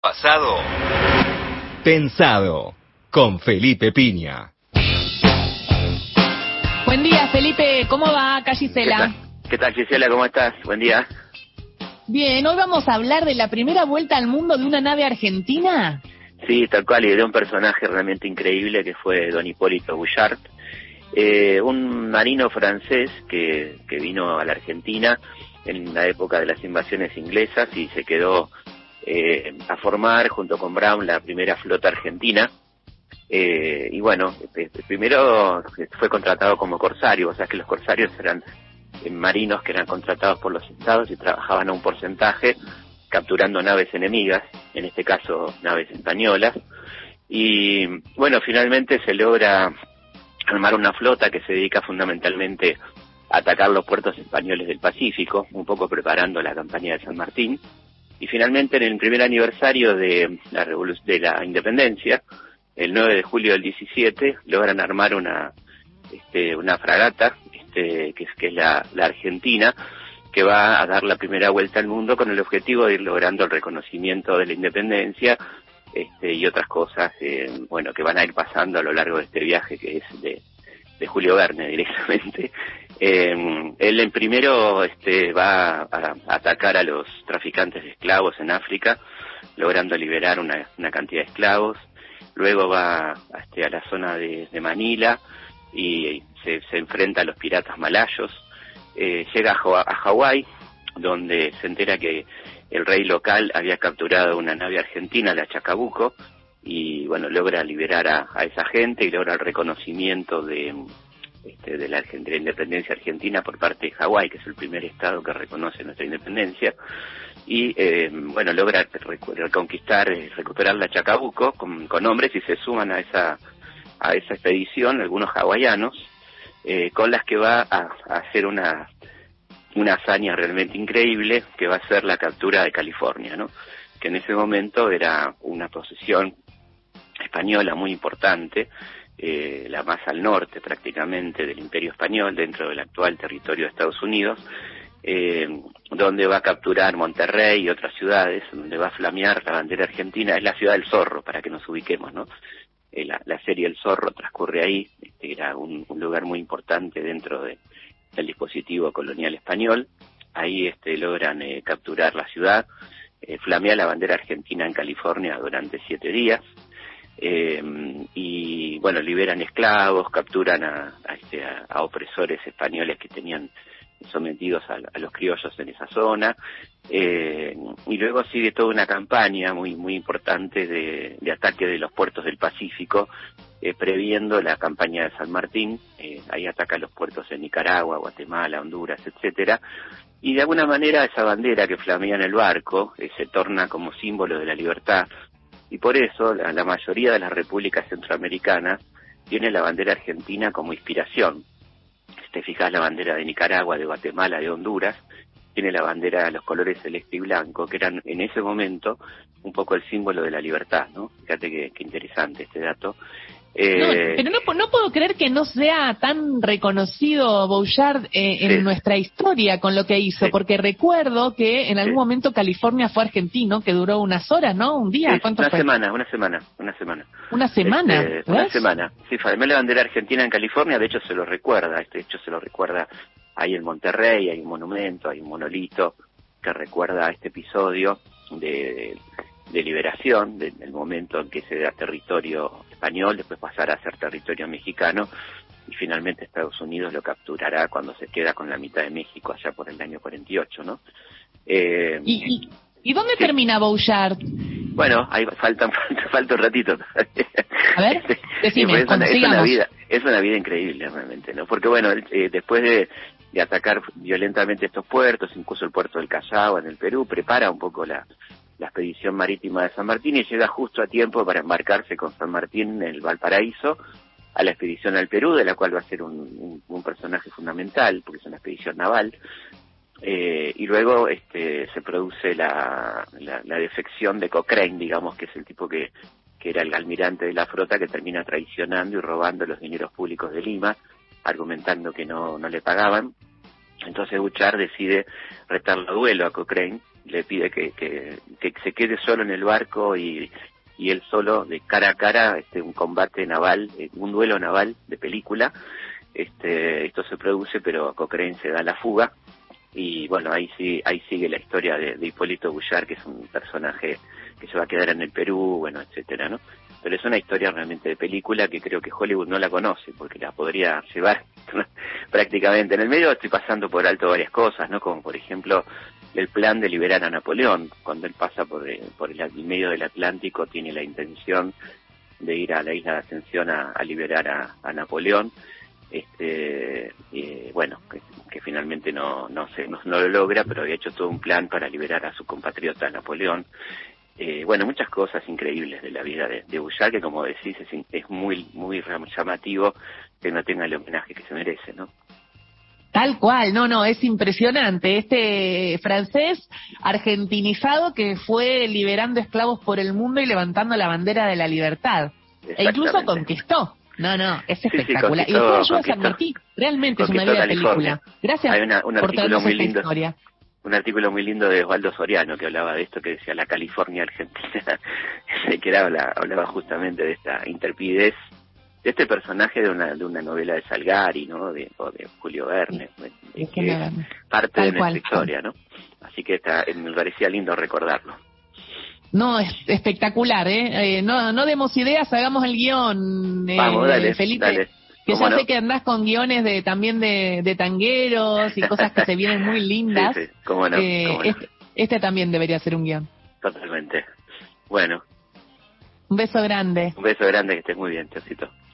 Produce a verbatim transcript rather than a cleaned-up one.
pasado pensado con Felipe Piña. Buen día, Felipe. ¿Cómo va acá, Gisela? ¿Qué tal, Gisela? ¿Cómo estás? Buen día. Bien, hoy vamos a hablar de la primera vuelta al mundo de una nave argentina. Sí, tal cual, y de un personaje realmente increíble que fue don Hipólito Bouchard, eh, un marino francés que, que vino a la Argentina en la época de las invasiones inglesas y se quedó eh, a formar junto con Brown la primera flota argentina. Eh, y bueno, primero fue contratado como corsario, o sea que los corsarios eran marinos que eran contratados por los estados y trabajaban a un porcentaje capturando naves enemigas, en este caso naves españolas, y bueno, finalmente se logra armar una flota que se dedica fundamentalmente a atacar los puertos españoles del Pacífico, un poco preparando la campaña de San Martín, y finalmente en el primer aniversario de la revolu- de la independencia, el nueve de julio del diecisiete, logran armar una este, una fragata, este, que es, que es la, la Argentina, que va a dar la primera vuelta al mundo con el objetivo de ir logrando el reconocimiento de la independencia este, y otras cosas, eh, bueno, que van a ir pasando a lo largo de este viaje que es de, de Julio Verne directamente. Eh, él en primero este, va a, a atacar a los traficantes de esclavos en África, logrando liberar una, una cantidad de esclavos. Luego va a, este, a la zona de, de Manila y se, se enfrenta a los piratas malayos. Eh, llega a, a Hawái, donde se entera que el rey local había capturado una nave argentina, la Chacabuco, y bueno, logra liberar a, a esa gente y logra el reconocimiento de, este, de, la, de la independencia argentina por parte de Hawái, que es el primer estado que reconoce nuestra independencia. Y eh, bueno, logra reconquistar, recuperar la Chacabuco con, con hombres y se suman a esa a esa expedición algunos hawaianos, eh, con las que va a, a hacer una una hazaña realmente increíble, que va a ser la captura de California, ¿no? Que en ese momento era una posesión española muy importante, eh, la más al norte prácticamente del Imperio Español, dentro del actual territorio de Estados Unidos, eh, donde va a capturar Monterrey y otras ciudades, donde va a flamear la bandera argentina. Es la ciudad del Zorro, para que nos ubiquemos, ¿no? Eh, la, la serie El Zorro transcurre ahí, este, era un, un lugar muy importante dentro de, del dispositivo colonial español. Ahí este, logran eh, capturar la ciudad, eh, flamea la bandera argentina en California durante siete días, eh, y bueno, liberan esclavos, capturan a, a, este, a, a opresores españoles que tenían sometidos a, a los criollos en esa zona, eh, y luego sigue toda una campaña muy muy importante de, de ataque de los puertos del Pacífico, eh, previendo la campaña de San Martín. Eh, ahí ataca los puertos en Nicaragua, Guatemala, Honduras, etcétera, y de alguna manera esa bandera que flamea en el barco eh, se torna como símbolo de la libertad, y por eso la, la mayoría de las repúblicas centroamericanas tiene la bandera argentina como inspiración. Si te fijas, la bandera de Nicaragua, de Guatemala, de Honduras, tiene la bandera de los colores celeste y blanco, que eran en ese momento un poco el símbolo de la libertad, ¿no? Fíjate que, que interesante este dato. Eh, no, pero no, no puedo creer que no sea tan reconocido Bouchard eh, en sí. nuestra historia con lo que hizo, Sí. porque recuerdo que en algún Sí. momento California fue argentino, que duró unas horas, ¿no? Un día, Sí, ¿cuánto una fue? semana, una semana, una semana. Una semana, Este, una semana. Sí, flamea la bandera argentina en California, de hecho se lo recuerda, este hecho se lo recuerda ahí en Monterrey, hay un monumento, hay un monolito que recuerda este episodio de, de liberación, del de, momento en que se da territorio español, después pasará a ser territorio mexicano, y finalmente Estados Unidos lo capturará cuando se queda con la mitad de México allá por el año cuarenta y ocho, ¿no? Eh, ¿Y, y, ¿y dónde sí. termina Bouchard? Bueno, ahí falta, falta, falta un ratito. A ver, decime, pues es, una, es una vida, es una vida increíble realmente, ¿no? Porque bueno, eh, después de, de atacar violentamente estos puertos, incluso el puerto del Callao en el Perú, prepara un poco la, la expedición marítima de San Martín y llega justo a tiempo para embarcarse con San Martín en el Valparaíso a la expedición al Perú, de la cual va a ser un, un, un personaje fundamental, porque es una expedición naval. Eh, y luego este, se produce la, la, la defección de Cochrane, digamos, que es el tipo que, que era el almirante de la flota, que termina traicionando y robando los dineros públicos de Lima, argumentando que no, no le pagaban. Entonces Bouchard decide retarlo a duelo a Cochrane le pide que, que, que se quede solo en el barco y, y él solo, de cara a cara, este, un combate naval, un duelo naval de película. Este, esto se produce, pero Cochrane se da la fuga. Y bueno, ahí sí, ahí sigue la historia de, de Hipólito Boullard, que es un personaje que se va a quedar en el Perú, bueno, etcétera, ¿no? Pero es una historia realmente de película que creo que Hollywood no la conoce, porque la podría llevar prácticamente. En el medio estoy pasando por alto varias cosas, ¿no? Como por ejemplo el plan de liberar a Napoleón. Cuando él pasa por, el, por el medio del Atlántico, tiene la intención de ir a la isla de Ascensión a, a liberar a, a Napoleón. Este, eh, bueno, que, que finalmente no no, se, no no lo logra, pero había hecho todo un plan para liberar a su compatriota Napoleón. Eh, bueno, muchas cosas increíbles de la vida de, de Boullard, que como decís es, es muy muy llamativo que no tenga el homenaje que se merece, ¿no? Tal cual, no, no, es impresionante. Este francés argentinizado que fue liberando esclavos por el mundo y levantando la bandera de la libertad. E incluso conquistó. No, no, es espectacular. Sí, sí, y después ayuda a San Martín. Realmente es una vida de película. Gracias Hay una, un por artículo muy esta lindo, historia. Un artículo muy lindo de Osvaldo Soriano que hablaba de esto, que decía la California Argentina, que era, hablaba, hablaba justamente de esta intrepidez, de este personaje de una de una novela de Salgari, ¿no? De, o de Julio Verne, sí, de, de que es parte Tal de nuestra cual. historia, ¿no? Así que está, me parecía lindo recordarlo. No, es espectacular, ¿eh? eh no, no demos ideas, hagamos el guión, eh, Vamos, dale, Felipe. Dale. Que ya no? sé que andás con guiones de también de, de tangueros y cosas que se vienen muy lindas. Sí, sí, cómo no, eh, cómo no. Este, este también debería ser un guión. Totalmente. Bueno. Un beso grande. Un beso grande, que estés muy bien, Chocito.